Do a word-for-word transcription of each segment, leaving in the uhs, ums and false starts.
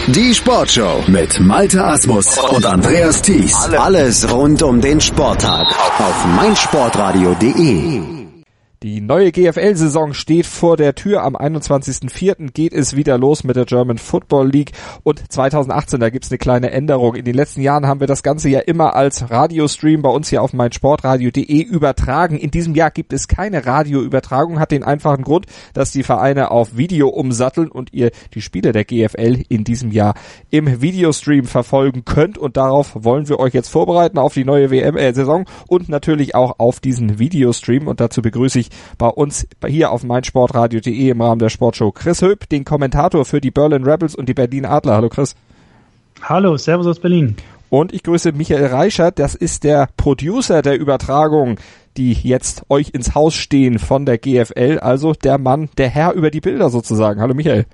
Die Sportshow mit Malte Asmus und Andreas Thies. Alles rund um den Sporttag auf meinsportradio punkt de. Die neue G F L-Saison steht vor der Tür. Am einundzwanzigsten vierten geht es wieder los mit der German Football League. Und zweitausendachtzehn, da gibt's eine kleine Änderung. In den letzten Jahren haben wir das Ganze ja immer als Radiostream bei uns hier auf meinsportradio punkt de übertragen. In diesem Jahr gibt es keine Radioübertragung. Hat den einfachen Grund, dass die Vereine auf Video umsatteln und ihr die Spiele der G F L in diesem Jahr im Videostream verfolgen könnt. Und darauf wollen wir euch jetzt vorbereiten, auf die neue W M-Saison und natürlich auch auf diesen Videostream. Und dazu begrüße ich bei uns hier auf meinsportradio punkt de im Rahmen der Sportshow Chris Höp, den Kommentator für die Berlin Rebels und die Berlin Adler. Hallo Chris. Hallo, servus aus Berlin. Und ich grüße Michael Reichert, das ist der Producer der Übertragung, die jetzt euch ins Haus stehen von der G F L, also der Mann, der Herr über die Bilder sozusagen. Hallo Michael.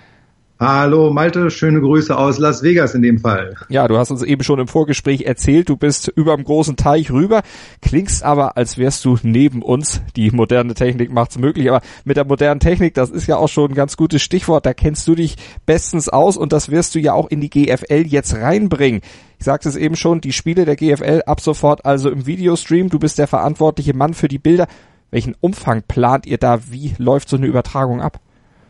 Hallo Malte, schöne Grüße aus Las Vegas in dem Fall. Ja, du hast uns eben schon im Vorgespräch erzählt, du bist über dem großen Teich rüber, klingst aber, als wärst du neben uns. Die moderne Technik macht's möglich, aber mit der modernen Technik, das ist ja auch schon ein ganz gutes Stichwort, da kennst du dich bestens aus und das wirst du ja auch in die G F L jetzt reinbringen. Ich sagte es eben schon, die Spiele der G F L ab sofort also im Videostream, du bist der verantwortliche Mann für die Bilder. Welchen Umfang plant ihr da? Wie läuft so eine Übertragung ab?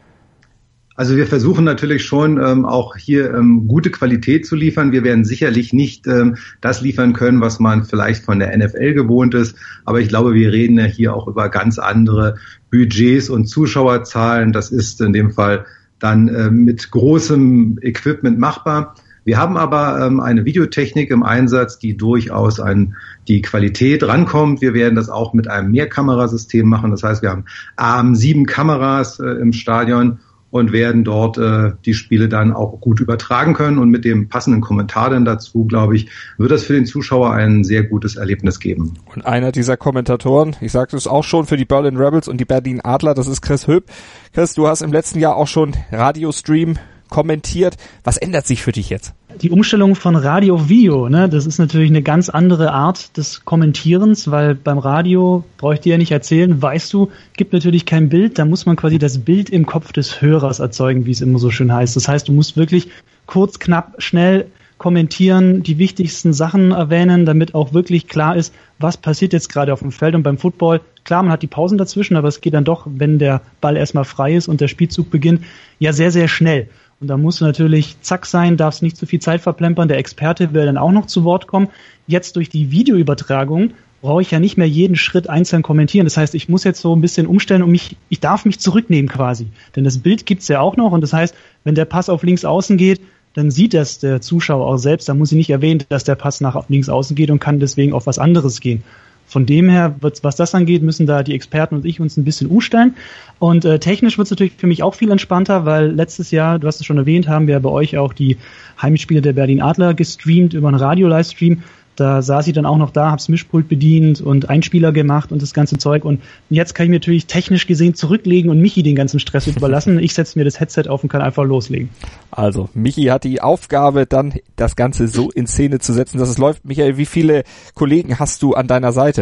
Also wir versuchen natürlich schon ähm, auch hier ähm, gute Qualität zu liefern. Wir werden sicherlich nicht ähm, das liefern können, was man vielleicht von der N F L gewohnt ist. Aber ich glaube, wir reden ja hier auch über ganz andere Budgets und Zuschauerzahlen. Das ist in dem Fall dann ähm, mit großem Equipment machbar. Wir haben aber ähm, eine Videotechnik im Einsatz, die durchaus an die Qualität rankommt. Wir werden das auch mit einem Mehrkamerasystem machen. Das heißt, wir haben ähm, sieben Kameras äh, im Stadion und werden dort äh, die Spiele dann auch gut übertragen können. Und mit dem passenden Kommentar dann dazu, glaube ich, wird das für den Zuschauer ein sehr gutes Erlebnis geben. Und einer dieser Kommentatoren, ich sagte es auch schon, für die Berlin Rebels und die Berlin Adler, das ist Chris Höp. Chris, du hast im letzten Jahr auch schon Radiostream kommentiert. Was ändert sich für dich jetzt? Die Umstellung von Radio auf Video, ne, das ist natürlich eine ganz andere Art des Kommentierens, weil beim Radio, brauche ich dir ja nicht erzählen, weißt du, gibt natürlich kein Bild, da muss man quasi das Bild im Kopf des Hörers erzeugen, wie es immer so schön heißt. Das heißt, du musst wirklich kurz, knapp, schnell kommentieren, die wichtigsten Sachen erwähnen, damit auch wirklich klar ist, was passiert jetzt gerade auf dem Feld. Und beim Football, klar, man hat die Pausen dazwischen, aber es geht dann doch, wenn der Ball erstmal frei ist und der Spielzug beginnt, ja sehr, sehr schnell. Und da musst du natürlich zack sein, darfst nicht zu viel Zeit verplempern. Der Experte will dann auch noch zu Wort kommen. Jetzt durch die Videoübertragung brauche ich ja nicht mehr jeden Schritt einzeln kommentieren. Das heißt, ich muss jetzt so ein bisschen umstellen und mich, ich darf mich zurücknehmen quasi. Denn das Bild gibt's ja auch noch. Und das heißt, wenn der Pass auf links außen geht, dann sieht das der Zuschauer auch selbst. Da muss ich nicht erwähnen, dass der Pass nach links außen geht und kann deswegen auf was anderes gehen. Von dem her, was das angeht, müssen da die Experten und ich uns ein bisschen umstellen. Und äh, technisch wird es natürlich für mich auch viel entspannter, weil letztes Jahr, du hast es schon erwähnt, haben wir bei euch auch die Heimspiele der Berlin Adler gestreamt über einen Radio-Livestream. Da saß ich dann auch noch da, hab's Mischpult bedient und Einspieler gemacht und das ganze Zeug. Und jetzt kann ich mir natürlich technisch gesehen zurücklegen und Michi den ganzen Stress überlassen. Ich setze mir das Headset auf und kann einfach loslegen. Also, Michi hat die Aufgabe, dann das Ganze so in Szene zu setzen, dass es läuft. Michael, wie viele Kollegen hast du an deiner Seite?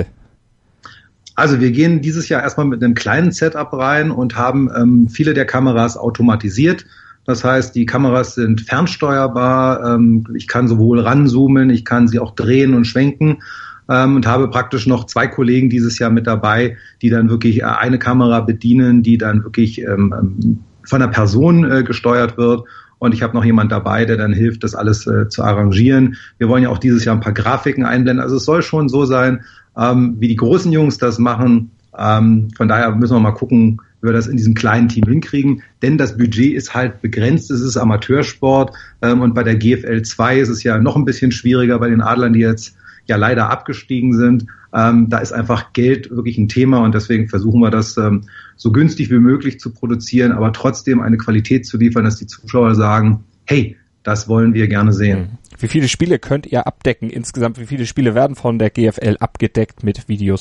Also wir gehen dieses Jahr erstmal mit einem kleinen Setup rein und haben ähm, viele der Kameras automatisiert. Das heißt, die Kameras sind fernsteuerbar. Ähm, ich kann sowohl ranzoomen, ich kann sie auch drehen und schwenken ähm, und habe praktisch noch zwei Kollegen dieses Jahr mit dabei, die dann wirklich eine Kamera bedienen, die dann wirklich ähm, von einer Person äh, gesteuert wird. Und ich habe noch jemand dabei, der dann hilft, das alles äh, zu arrangieren. Wir wollen ja auch dieses Jahr ein paar Grafiken einblenden. Also es soll schon so sein, ähm, wie die großen Jungs das machen. Ähm, von daher müssen wir mal gucken, wie wir das in diesem kleinen Team hinkriegen. Denn das Budget ist halt begrenzt, es ist Amateursport. Ähm, und bei der G F L zwei ist es ja noch ein bisschen schwieriger bei den Adlern, die jetzt ja leider abgestiegen sind. Ähm, da ist einfach Geld wirklich ein Thema und deswegen versuchen wir das ähm, so günstig wie möglich zu produzieren, aber trotzdem eine Qualität zu liefern, dass die Zuschauer sagen, hey, das wollen wir gerne sehen. Wie viele Spiele könnt ihr abdecken insgesamt? Wie viele Spiele werden von der G F L abgedeckt mit Videos?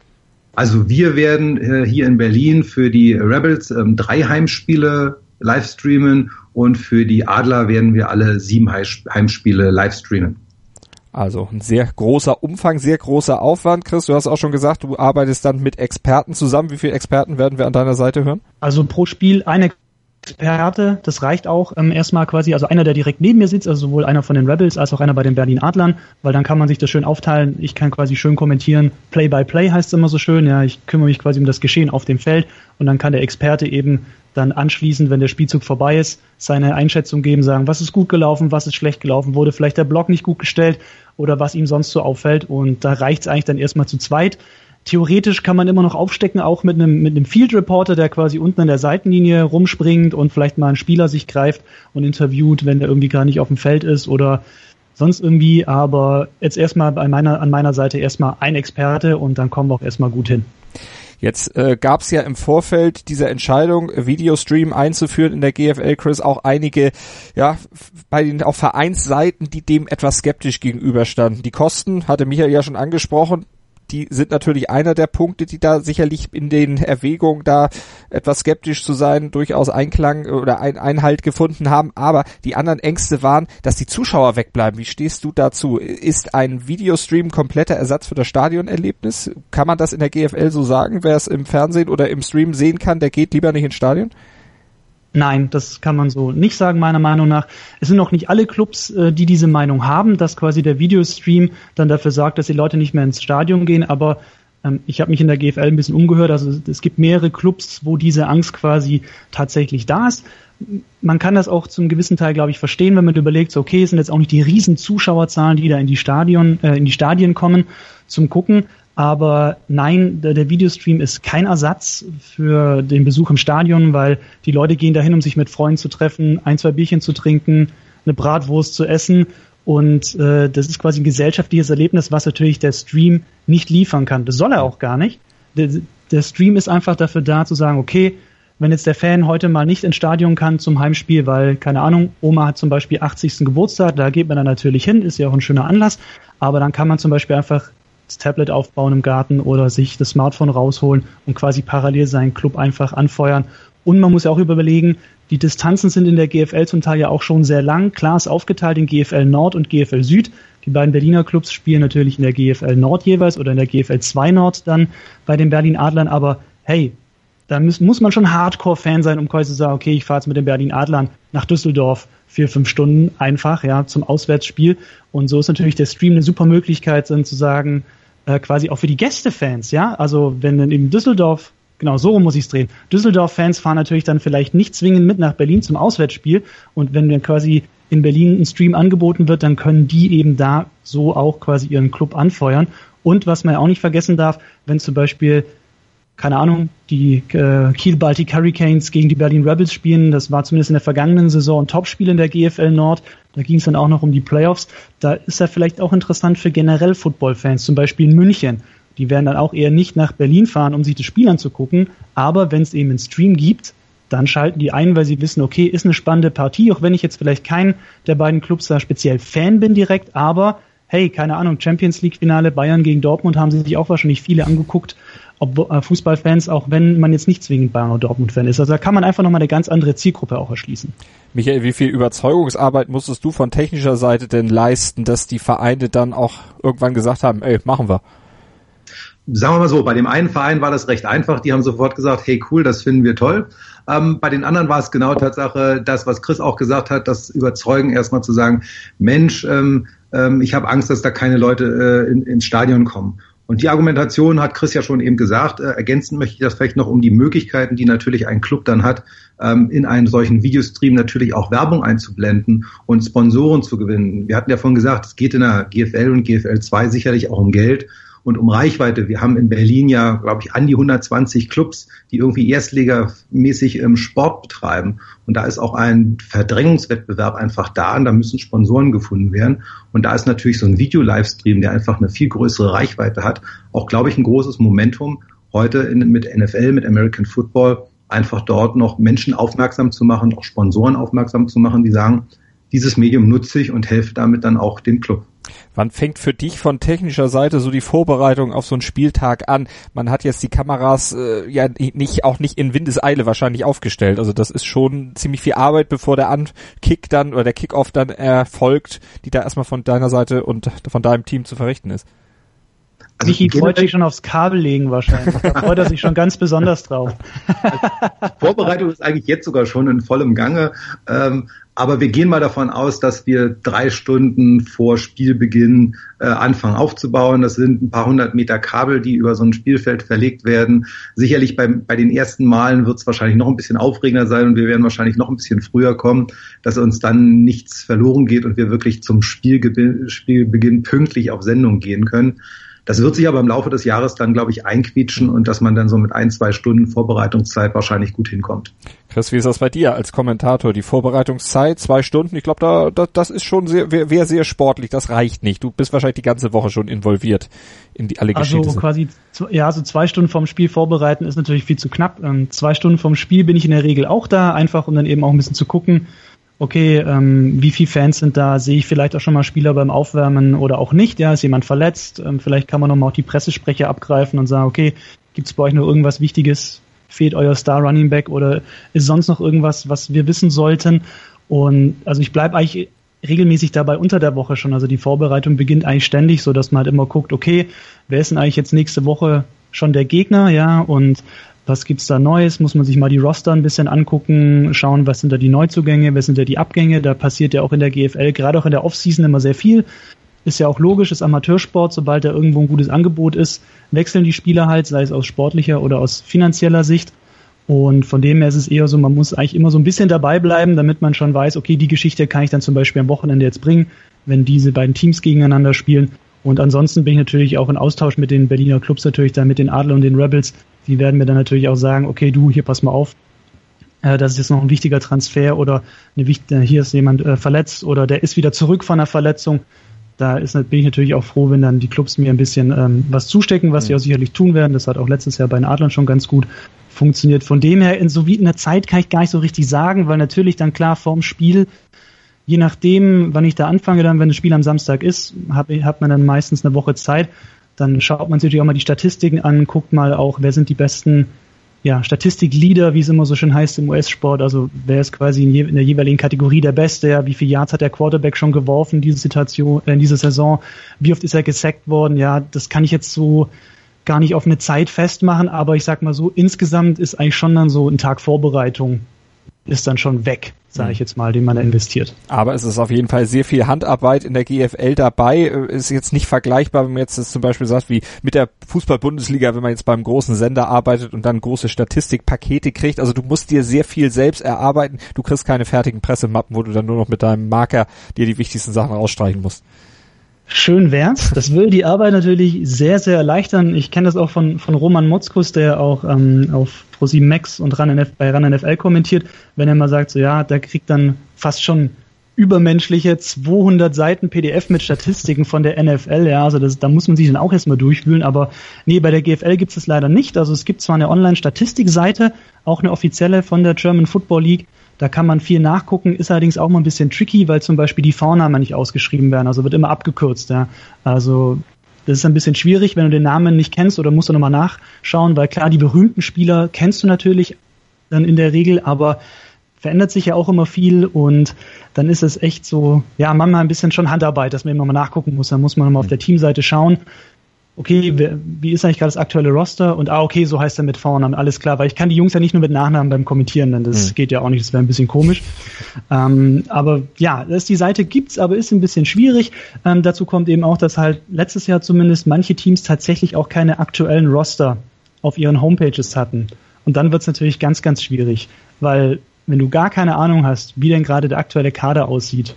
Also wir werden äh, hier in Berlin für die Rebels ähm, drei Heimspiele live streamen und für die Adler werden wir alle sieben Heimspiele live streamen. Also ein sehr großer Umfang, sehr großer Aufwand. Chris, du hast auch schon gesagt, du arbeitest dann mit Experten zusammen. Wie viele Experten werden wir an deiner Seite hören? Also pro Spiel eine Experte, das reicht auch ähm, erstmal quasi, also einer, der direkt neben mir sitzt, also sowohl einer von den Rebels als auch einer bei den Berlin Adlern, weil dann kann man sich das schön aufteilen. Ich kann quasi schön kommentieren, Play by Play heißt es immer so schön, ja, ich kümmere mich quasi um das Geschehen auf dem Feld und dann kann der Experte eben dann anschließend, wenn der Spielzug vorbei ist, seine Einschätzung geben, sagen, was ist gut gelaufen, was ist schlecht gelaufen, wurde vielleicht der Block nicht gut gestellt oder was ihm sonst so auffällt, und da reicht es eigentlich dann erstmal zu zweit. Theoretisch kann man immer noch aufstecken, auch mit einem mit einem Field Reporter, der quasi unten an der Seitenlinie rumspringt und vielleicht mal einen Spieler sich greift und interviewt, wenn der irgendwie gar nicht auf dem Feld ist oder sonst irgendwie. Aber jetzt erstmal bei meiner, an meiner Seite erstmal ein Experte und dann kommen wir auch erstmal gut hin. Jetzt äh, gab es ja im Vorfeld dieser Entscheidung, Videostream einzuführen in der G F L, Chris, auch einige, ja, bei den auch Vereinsseiten, die dem etwas skeptisch gegenüberstanden. Die Kosten hatte Michael ja schon angesprochen. Die sind natürlich einer der Punkte, die da sicherlich in den Erwägungen da etwas skeptisch zu sein, durchaus Einklang oder ein Einhalt gefunden haben. Aber die anderen Ängste waren, dass die Zuschauer wegbleiben. Wie stehst du dazu? Ist ein Videostream kompletter Ersatz für das Stadionerlebnis? Kann man das in der G F L so sagen? Wer es im Fernsehen oder im Stream sehen kann, der geht lieber nicht ins Stadion? Nein, das kann man so nicht sagen, meiner Meinung nach. Es sind auch nicht alle Clubs, die diese Meinung haben, dass quasi der Videostream dann dafür sorgt, dass die Leute nicht mehr ins Stadion gehen. Aber ähm, ich habe mich in der G F L ein bisschen umgehört. Also es gibt mehrere Clubs, wo diese Angst quasi tatsächlich da ist. Man kann das auch zum gewissen Teil, glaube ich, verstehen, wenn man überlegt, so, okay, es sind jetzt auch nicht die riesen Zuschauerzahlen, die da in die Stadion, äh, in die Stadien kommen zum Gucken. Aber nein, der, der Videostream ist kein Ersatz für den Besuch im Stadion, weil die Leute gehen dahin, um sich mit Freunden zu treffen, ein, zwei Bierchen zu trinken, eine Bratwurst zu essen. Und äh, das ist quasi ein gesellschaftliches Erlebnis, was natürlich der Stream nicht liefern kann. Das soll er auch gar nicht. Der, der Stream ist einfach dafür da, zu sagen, okay, wenn jetzt der Fan heute mal nicht ins Stadion kann zum Heimspiel, weil, keine Ahnung, Oma hat zum Beispiel achtzigsten Geburtstag, da geht man dann natürlich hin, ist ja auch ein schöner Anlass. Aber dann kann man zum Beispiel einfach das Tablet aufbauen im Garten oder sich das Smartphone rausholen und quasi parallel seinen Club einfach anfeuern. Und man muss ja auch überlegen, die Distanzen sind in der G F L zum Teil ja auch schon sehr lang. Klar ist aufgeteilt in G F L Nord und G F L Süd. Die beiden Berliner Clubs spielen natürlich in der G F L Nord jeweils oder in der G F L zwei Nord dann bei den Berlin Adlern. Aber hey, da muss, muss man schon Hardcore-Fan sein, um quasi zu sagen, okay, ich fahre jetzt mit den Berlin Adlern nach Düsseldorf vier, fünf Stunden einfach, ja, zum Auswärtsspiel. Und so ist natürlich der Stream eine super Möglichkeit, dann zu sagen, äh, quasi auch für die Gästefans, ja. Also wenn dann eben Düsseldorf, genau so muss ich es drehen. Düsseldorf-Fans fahren natürlich dann vielleicht nicht zwingend mit nach Berlin zum Auswärtsspiel. Und wenn dann quasi in Berlin ein Stream angeboten wird, dann können die eben da so auch quasi ihren Club anfeuern. Und was man ja auch nicht vergessen darf, wenn zum Beispiel, keine Ahnung, die äh, Kiel Baltic Hurricanes gegen die Berlin Rebels spielen, das war zumindest in der vergangenen Saison ein Topspiel in der G F L Nord, da ging es dann auch noch um die Playoffs, da ist ja vielleicht auch interessant für generell Football-Fans, zum Beispiel in München, die werden dann auch eher nicht nach Berlin fahren, um sich das Spiel anzugucken, aber wenn es eben einen Stream gibt, dann schalten die ein, weil sie wissen, okay, ist eine spannende Partie, auch wenn ich jetzt vielleicht kein der beiden Clubs da speziell Fan bin direkt, aber hey, keine Ahnung, Champions League Finale Bayern gegen Dortmund haben sich auch wahrscheinlich viele angeguckt, ob äh, Fußballfans, auch wenn man jetzt nicht zwingend Bayern oder Dortmund-Fan ist. Also da kann man einfach nochmal eine ganz andere Zielgruppe auch erschließen. Michael, wie viel Überzeugungsarbeit musstest du von technischer Seite denn leisten, dass die Vereine dann auch irgendwann gesagt haben, ey, machen wir? Sagen wir mal so, bei dem einen Verein war das recht einfach. Die haben sofort gesagt, hey cool, das finden wir toll. Ähm, bei den anderen war es genau Tatsache, das, was Chris auch gesagt hat, das Überzeugen erstmal zu sagen, Mensch, ähm, ähm, ich habe Angst, dass da keine Leute äh, in, ins Stadion kommen. Und die Argumentation hat Chris ja schon eben gesagt. Äh, ergänzen möchte ich das vielleicht noch um die Möglichkeiten, die natürlich ein Club dann hat, ähm, in einen solchen Videostream natürlich auch Werbung einzublenden und Sponsoren zu gewinnen. Wir hatten ja vorhin gesagt, es geht in der G F L und G F L zwei sicherlich auch um Geld und um Reichweite. Wir haben in Berlin ja, glaube ich, an die hundertzwanzig Clubs, die irgendwie erstligamäßig im Sport betreiben. Und da ist auch ein Verdrängungswettbewerb einfach da und da müssen Sponsoren gefunden werden. Und da ist natürlich so ein Video-Livestream, der einfach eine viel größere Reichweite hat, auch, glaube ich, ein großes Momentum, heute in, mit N F L, mit American Football, einfach dort noch Menschen aufmerksam zu machen, auch Sponsoren aufmerksam zu machen, die sagen, dieses Medium nutze ich und helfe damit dann auch dem Club. Wann fängt für dich von technischer Seite so die Vorbereitung auf so einen Spieltag an? Man hat jetzt die Kameras äh, ja nicht auch nicht in Windeseile wahrscheinlich aufgestellt. Also das ist schon ziemlich viel Arbeit, bevor der Ankick dann oder der Kickoff dann erfolgt, die da erstmal von deiner Seite und von deinem Team zu verrichten ist. Also Michi freut sich schon aufs Kabel legen wahrscheinlich. Da freut er sich schon ganz besonders drauf. Vorbereitung ist eigentlich jetzt sogar schon in vollem Gange. Ähm, aber wir gehen mal davon aus, dass wir drei Stunden vor Spielbeginn äh, anfangen aufzubauen. Das sind ein paar hundert Meter Kabel, die über so ein Spielfeld verlegt werden. Sicherlich bei, bei den ersten Malen wird es wahrscheinlich noch ein bisschen aufregender sein und wir werden wahrscheinlich noch ein bisschen früher kommen, dass uns dann nichts verloren geht und wir wirklich zum Spielge- Spielbeginn pünktlich auf Sendung gehen können. Das wird sich aber im Laufe des Jahres dann, glaube ich, einquietschen und dass man dann so mit ein, zwei Stunden Vorbereitungszeit wahrscheinlich gut hinkommt. Chris, wie ist das bei dir als Kommentator? Die Vorbereitungszeit, zwei Stunden, ich glaube, da, da, das ist schon sehr, wäre sehr sportlich, das reicht nicht. Du bist wahrscheinlich die ganze Woche schon involviert in die alle Geschichte. Also quasi, ja, also zwei Stunden vom Spiel vorbereiten ist natürlich viel zu knapp. Ähm, zwei Stunden vom Spiel bin ich in der Regel auch da, einfach um dann eben auch ein bisschen zu gucken, okay, ähm, wie viele Fans sind da? Sehe ich vielleicht auch schon mal Spieler beim Aufwärmen oder auch nicht? Ja, ist jemand verletzt? Ähm, vielleicht kann man nochmal auch die Pressesprecher abgreifen und sagen, okay, gibt es bei euch noch irgendwas Wichtiges? Fehlt euer Star Running Back oder ist sonst noch irgendwas, was wir wissen sollten? Und also ich bleibe eigentlich regelmäßig dabei unter der Woche schon. Also die Vorbereitung beginnt eigentlich ständig, so dass man halt immer guckt, okay, wer ist denn eigentlich jetzt nächste Woche schon der Gegner? Ja, und was gibt's da Neues? Muss man sich mal die Roster ein bisschen angucken, schauen, was sind da die Neuzugänge, was sind da die Abgänge. Da passiert ja auch in der G F L, gerade auch in der Offseason immer sehr viel. Ist ja auch logisch, ist Amateursport, sobald da irgendwo ein gutes Angebot ist, wechseln die Spieler halt, sei es aus sportlicher oder aus finanzieller Sicht. Und von dem her ist es eher so, man muss eigentlich immer so ein bisschen dabei bleiben, damit man schon weiß, okay, die Geschichte kann ich dann zum Beispiel am Wochenende jetzt bringen, wenn diese beiden Teams gegeneinander spielen. Und ansonsten bin ich natürlich auch in Austausch mit den Berliner Clubs, natürlich dann mit den Adler und den Rebels. Die werden mir dann natürlich auch sagen, okay, du, hier pass mal auf, äh, das ist jetzt noch ein wichtiger Transfer oder eine wichtige, hier ist jemand äh, verletzt oder der ist wieder zurück von einer Verletzung. Da ist, bin ich natürlich auch froh, wenn dann die Clubs mir ein bisschen ähm, was zustecken, was sie auch sicherlich tun werden. Das hat auch letztes Jahr bei den Adlern schon ganz gut funktioniert. Von dem her, in so wie in der Zeit kann ich gar nicht so richtig sagen, weil natürlich dann klar vorm Spiel, je nachdem, wann ich da anfange, dann, wenn das Spiel am Samstag ist, hab, hat man dann meistens eine Woche Zeit. Dann schaut man sich natürlich auch mal die Statistiken an, guckt mal auch, wer sind die besten ja, Statistik-Leader, wie es immer so schön heißt im U S-Sport. Also wer ist quasi in, je, in der jeweiligen Kategorie der Beste, ja, wie viele Yards hat der Quarterback schon geworfen in dieser Situation, äh, in dieser Saison, wie oft ist er gesackt worden, ja, das kann ich jetzt so gar nicht auf eine Zeit festmachen, aber ich sag mal so, insgesamt ist eigentlich schon dann so ein Tag Vorbereitung ist dann schon weg, sage ich jetzt mal, den man da investiert. Aber es ist auf jeden Fall sehr viel Handarbeit in der G F L dabei. Ist jetzt nicht vergleichbar, wenn man jetzt das zum Beispiel sagt, wie mit der Fußball-Bundesliga, wenn man jetzt beim großen Sender arbeitet und dann große Statistikpakete kriegt. Also du musst dir sehr viel selbst erarbeiten. Du kriegst keine fertigen Pressemappen, wo du dann nur noch mit deinem Marker dir die wichtigsten Sachen rausstreichen musst. Schön wär's. Das würde die Arbeit natürlich sehr, sehr erleichtern. Ich kenne das auch von von Roman Motzkus, der auch ähm, auf ProSieben Max und Run N F, bei Run N F L kommentiert, wenn er mal sagt, so ja, der kriegt dann fast schon übermenschliche zweihundert Seiten P D F mit Statistiken von der N F L. Ja, also das, da muss man sich dann auch erstmal durchwühlen. Aber nee, bei der G F L gibt es das leider nicht. Also es gibt zwar eine Online-Statistikseite, auch eine offizielle von der German Football League. Da kann man viel nachgucken, ist allerdings auch mal ein bisschen tricky, weil zum Beispiel die Vornamen nicht ausgeschrieben werden, also wird immer abgekürzt. Ja. Also das ist ein bisschen schwierig, wenn du den Namen nicht kennst oder musst du nochmal nachschauen, weil klar, die berühmten Spieler kennst du natürlich dann in der Regel, aber verändert sich ja auch immer viel und dann ist es echt so, ja, manchmal ein bisschen schon Handarbeit, dass man eben nochmal nachgucken muss. Da muss man nochmal auf der Teamseite schauen, okay, wie ist eigentlich gerade das aktuelle Roster? Und ah, okay, so heißt er mit Vornamen, alles klar, weil ich kann die Jungs ja nicht nur mit Nachnamen beim Kommentieren, denn das mhm. geht ja auch nicht, das wäre ein bisschen komisch. Ähm, aber ja, dass die Seite gibt's, aber ist ein bisschen schwierig. Ähm, dazu kommt eben auch, dass halt letztes Jahr zumindest manche Teams tatsächlich auch keine aktuellen Roster auf ihren Homepages hatten. Und dann wird's natürlich ganz, ganz schwierig, weil wenn du gar keine Ahnung hast, wie denn gerade der aktuelle Kader aussieht,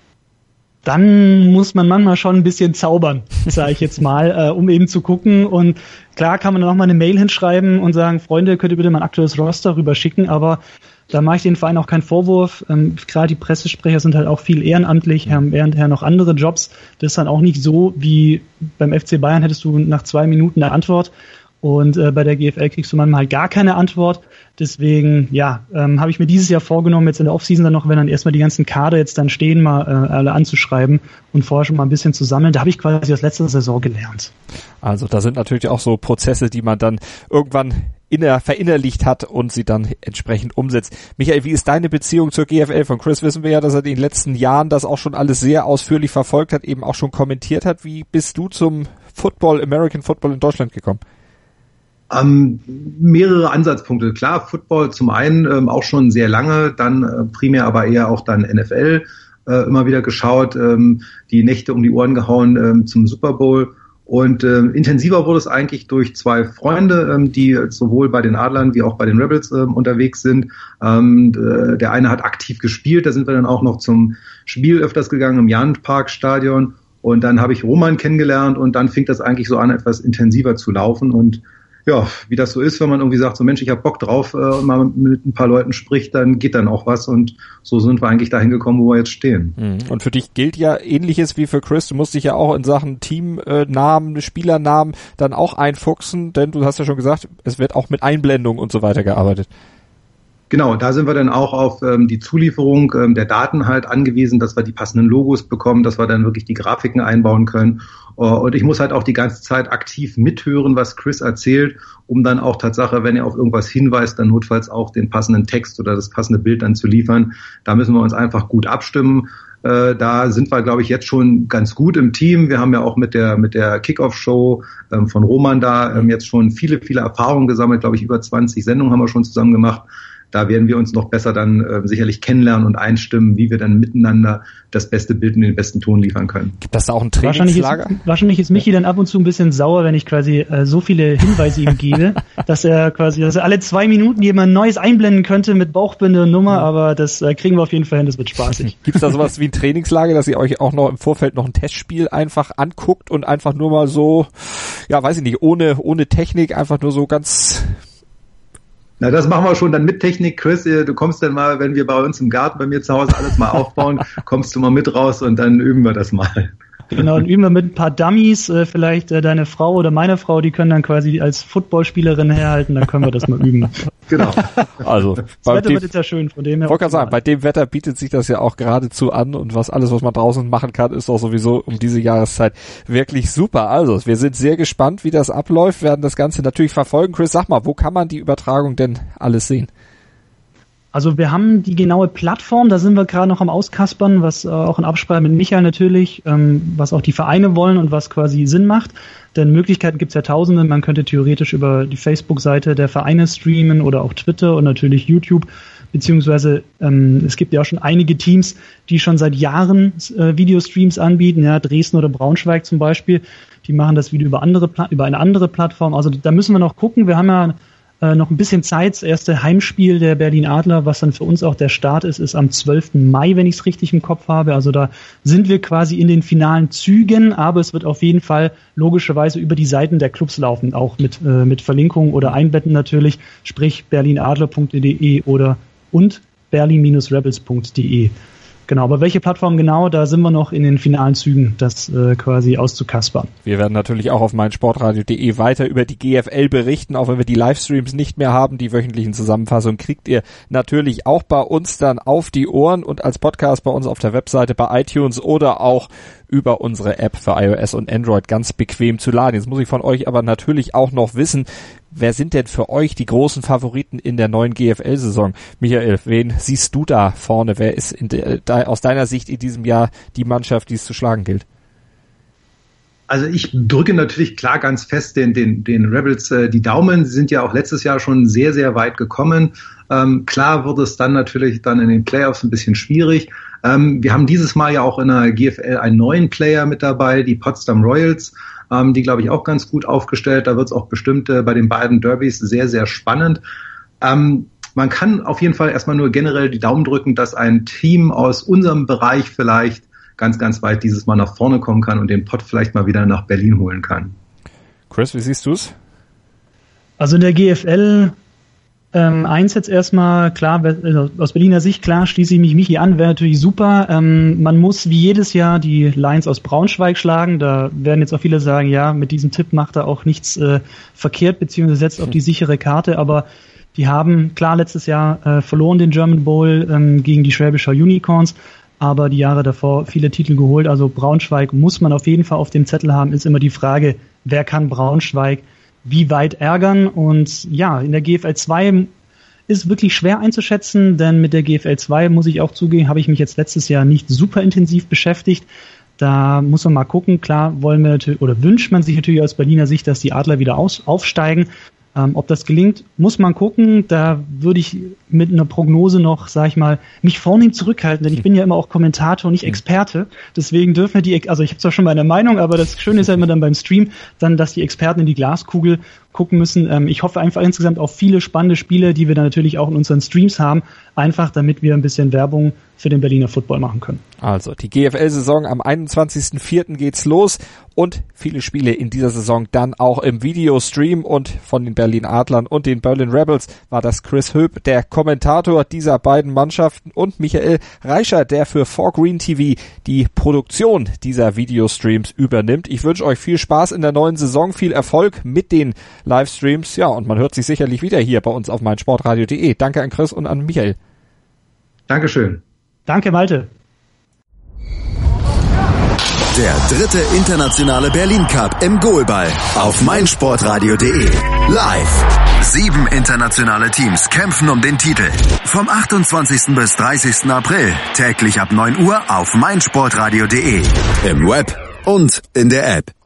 dann muss man manchmal schon ein bisschen zaubern, sage ich jetzt mal, äh, um eben zu gucken. Und klar kann man dann auch mal eine Mail hinschreiben und sagen, Freunde, könnt ihr bitte mal ein aktuelles Roster rüberschicken, aber da mache ich den Verein auch keinen Vorwurf. Ähm, gerade die Pressesprecher sind halt auch viel ehrenamtlich, haben währendher noch andere Jobs. Das ist dann auch nicht so, wie beim F C Bayern hättest du nach zwei Minuten eine Antwort. Und äh, bei der G F L kriegst du manchmal halt gar keine Antwort. Deswegen, ja, ähm, habe ich mir dieses Jahr vorgenommen, jetzt in der Offseason dann noch, wenn dann erstmal die ganzen Kader jetzt dann stehen, mal äh, alle anzuschreiben und vorher schon mal ein bisschen zu sammeln. Da habe ich quasi aus letzter Saison gelernt. Also da sind natürlich auch so Prozesse, die man dann irgendwann inner, verinnerlicht hat und sie dann entsprechend umsetzt. Michael, wie ist deine Beziehung zur G F L? Von Chris wissen wir ja, dass er in den letzten Jahren das auch schon alles sehr ausführlich verfolgt hat, eben auch schon kommentiert hat. Wie bist du zum Football, American Football in Deutschland gekommen? Ähm, mehrere Ansatzpunkte. Klar, Football zum einen ähm, auch schon sehr lange, dann äh, primär aber eher auch dann N F L äh, immer wieder geschaut, ähm, die Nächte um die Ohren gehauen ähm, zum Super Bowl. Und äh, intensiver wurde es eigentlich durch zwei Freunde, ähm, die sowohl bei den Adlern wie auch bei den Rebels ähm, unterwegs sind. Ähm, äh, der eine hat aktiv gespielt, da sind wir dann auch noch zum Spiel öfters gegangen im Jahn-Park-Stadion. Und dann habe ich Roman kennengelernt und dann fing das eigentlich so an, etwas intensiver zu laufen. Und ja, wie das so ist, wenn man irgendwie sagt, so Mensch, ich habe Bock drauf äh, und mal mit ein paar Leuten spricht, dann geht dann auch was und so sind wir eigentlich dahin gekommen, wo wir jetzt stehen. Und für dich gilt ja Ähnliches wie für Chris, du musst dich ja auch in Sachen Teamnamen, Spielernamen dann auch einfuchsen, denn du hast ja schon gesagt, es wird auch mit Einblendung und so weiter gearbeitet. Genau, da sind wir dann auch auf ähm, die Zulieferung ähm, der Daten halt angewiesen, dass wir die passenden Logos bekommen, dass wir dann wirklich die Grafiken einbauen können. Uh, und ich muss halt auch die ganze Zeit aktiv mithören, was Chris erzählt, um dann auch Tatsache, wenn er auf irgendwas hinweist, dann notfalls auch den passenden Text oder das passende Bild dann zu liefern. Da müssen wir uns einfach gut abstimmen. Uh, da sind wir, glaube ich, jetzt schon ganz gut im Team. Wir haben ja auch mit der mit der Kickoff-Show ähm, von Roman da ähm, jetzt schon viele, viele Erfahrungen gesammelt. Glaube ich, über zwanzig Sendungen haben wir schon zusammen gemacht. Da werden wir uns noch besser dann äh, sicherlich kennenlernen und einstimmen, wie wir dann miteinander das beste Bild und den besten Ton liefern können. Gibt das da auch ein Trainingslager? Wahrscheinlich ist, wahrscheinlich ist Michi dann ab und zu ein bisschen sauer, wenn ich quasi äh, so viele Hinweise ihm gebe, dass er quasi, dass er alle zwei Minuten jemand Neues einblenden könnte mit Bauchbinde und Nummer, mhm. aber das äh, kriegen wir auf jeden Fall hin, das wird spaßig. Gibt es da sowas wie ein Trainingslager, dass ihr euch auch noch im Vorfeld noch ein Testspiel einfach anguckt und einfach nur mal so, ja, weiß ich nicht, ohne ohne Technik, einfach nur so ganz... Na, das machen wir schon dann mit Technik. Chris, du kommst dann mal, wenn wir bei uns im Garten bei mir zu Hause alles mal aufbauen, kommst du mal mit raus und dann üben wir das mal. Genau, und üben wir mit ein paar Dummies, äh, vielleicht äh, deine Frau oder meine Frau, die können dann quasi als Footballspielerin herhalten, dann können wir das mal üben. Genau. Also, das Wetter wird jetzt ja schön, von dem her. Ich wollte gerade sagen, bei dem Wetter bietet sich das ja auch geradezu an und was alles, was man draußen machen kann, ist auch sowieso um diese Jahreszeit wirklich super. Also, wir sind sehr gespannt, wie das abläuft, werden das Ganze natürlich verfolgen. Chris, sag mal, wo kann man die Übertragung denn alles sehen? Also wir haben die genaue Plattform, da sind wir gerade noch am Auskaspern, was äh, auch in Absprache mit Michael natürlich, ähm, was auch die Vereine wollen und was quasi Sinn macht. Denn Möglichkeiten gibt's ja tausende, man könnte theoretisch über die Facebook-Seite der Vereine streamen oder auch Twitter und natürlich YouTube, beziehungsweise ähm, es gibt ja auch schon einige Teams, die schon seit Jahren äh, Videostreams anbieten, ja, Dresden oder Braunschweig zum Beispiel, die machen das wieder über andere Pla- über eine andere Plattform. Also da müssen wir noch gucken, wir haben ja noch ein bisschen Zeit. Das erste Heimspiel der Berlin Adler, was dann für uns auch der Start ist, ist am zwölften Mai, wenn ich es richtig im Kopf habe. Also da sind wir quasi in den finalen Zügen, aber es wird auf jeden Fall logischerweise über die Seiten der Clubs laufen, auch mit, äh, mit Verlinkungen oder Einbetten natürlich, sprich berlinadler punkt de oder und berlin rebels punkt de. Genau, aber welche Plattform genau, da sind wir noch in den finalen Zügen, das äh, quasi auszukaspern. Wir werden natürlich auch auf meinsportradio punkt de weiter über die G F L berichten, auch wenn wir die Livestreams nicht mehr haben. Die wöchentlichen Zusammenfassungen kriegt ihr natürlich auch bei uns dann auf die Ohren und als Podcast bei uns auf der Webseite, bei iTunes oder auch über unsere App für iOS und Android ganz bequem zu laden. Jetzt muss ich von euch aber natürlich auch noch wissen, wer sind denn für euch die großen Favoriten in der neuen G F L-Saison? Michael, wen siehst du da vorne? Wer ist in de, da, aus deiner Sicht in diesem Jahr die Mannschaft, die es zu schlagen gilt? Also ich drücke natürlich klar ganz fest den, den, den Rebels äh, die Daumen. Sie sind ja auch letztes Jahr schon sehr, sehr weit gekommen. Ähm, klar wird es dann natürlich dann in den Playoffs ein bisschen schwierig. Ähm, wir haben dieses Mal ja auch in der G F L einen neuen Player mit dabei, die Potsdam Royals. Ähm, die, glaube ich, auch ganz gut aufgestellt. Da wird es auch bestimmt äh, bei den beiden Derbys sehr, sehr spannend. Ähm, man kann auf jeden Fall erstmal nur generell die Daumen drücken, dass ein Team aus unserem Bereich vielleicht ganz, ganz weit dieses Mal nach vorne kommen kann und den Pott vielleicht mal wieder nach Berlin holen kann. Chris, wie siehst du es? Also in der G F L ähm, eins jetzt erstmal, klar, also aus Berliner Sicht, klar, schließe ich mich Michi an, wäre natürlich super. Ähm, man muss wie jedes Jahr die Lions aus Braunschweig schlagen. Da werden jetzt auch viele sagen, ja, mit diesem Tipp macht er auch nichts äh, verkehrt, beziehungsweise setzt auf die sichere Karte, aber die haben, klar, letztes Jahr äh, verloren den German Bowl ähm, gegen die Schwäbischer Unicorns, aber die Jahre davor viele Titel geholt. Also Braunschweig muss man auf jeden Fall auf dem Zettel haben. Ist immer die Frage, wer kann Braunschweig wie weit ärgern. Und ja, in der G F L zwei ist wirklich schwer einzuschätzen, denn mit der G F L zwei, muss ich auch zugeben, habe ich mich jetzt letztes Jahr nicht super intensiv beschäftigt. Da muss man mal gucken. Klar wollen wir natürlich, oder wünscht man sich natürlich aus Berliner Sicht, dass die Adler wieder aus, aufsteigen. Ähm, ob das gelingt, muss man gucken. Da würde ich mit einer Prognose noch, sag ich mal, mich vornehm zurückhalten, denn ich bin ja immer auch Kommentator, nicht Experte. Deswegen dürfen wir die, also ich habe zwar schon meine Meinung, aber das Schöne ist ja immer dann beim Stream, dann, dass die Experten in die Glaskugel gucken müssen. Ähm, ich hoffe einfach insgesamt auf viele spannende Spiele, die wir dann natürlich auch in unseren Streams haben, einfach damit wir ein bisschen Werbung für den Berliner Football machen können. Also die G F L-Saison am einundzwanzigsten vierten geht's los und viele Spiele in dieser Saison dann auch im Videostream, und von den Berlin Adlern und den Berlin Rebels war das Chris Höp, der Kommentator dieser beiden Mannschaften, und Michael Reicher, der für four Green T V die Produktion dieser Videostreams übernimmt. Ich wünsche euch viel Spaß in der neuen Saison, viel Erfolg mit den Livestreams, ja, und man hört sich sicherlich wieder hier bei uns auf meinsportradio punkt de. Danke an Chris und an Michael. Dankeschön. Danke, Malte. Der dritte internationale Berlin Cup im Goalball auf meinsportradio punkt de. Live. Sieben internationale Teams kämpfen um den Titel. Vom achtundzwanzigsten bis dreißigsten April. Täglich ab neun Uhr auf meinsportradio punkt de. Im Web und in der App.